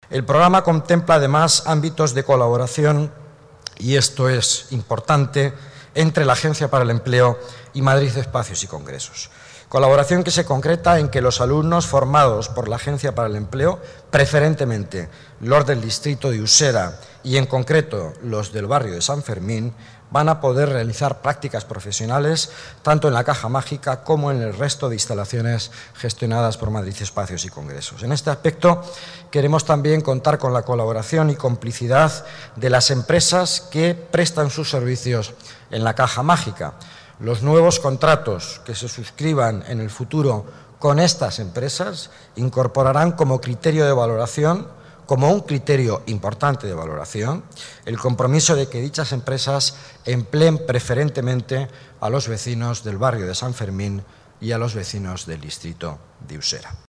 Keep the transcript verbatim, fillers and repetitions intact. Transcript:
El programa contempla además ámbitos de colaboración, y esto es importante, entre la Agencia para el Empleo y Madrid Espacios y Congresos. Colaboración que se concreta en que los alumnos formados por la Agencia para el Empleo, preferentemente los del distrito de Usera y en concreto los del barrio de San Fermín, van a poder realizar prácticas profesionales tanto en la Caja Mágica como en el resto de instalaciones gestionadas por Madrid Espacios y Congresos. En este aspecto queremos también contar con la colaboración y complicidad de las empresas que prestan sus servicios en la Caja Mágica. Los nuevos contratos que se suscriban en el futuro con estas empresas incorporarán como criterio de valoración, como un criterio importante de valoración, el compromiso de que dichas empresas empleen preferentemente a los vecinos del barrio de San Fermín y a los vecinos del distrito de Usera.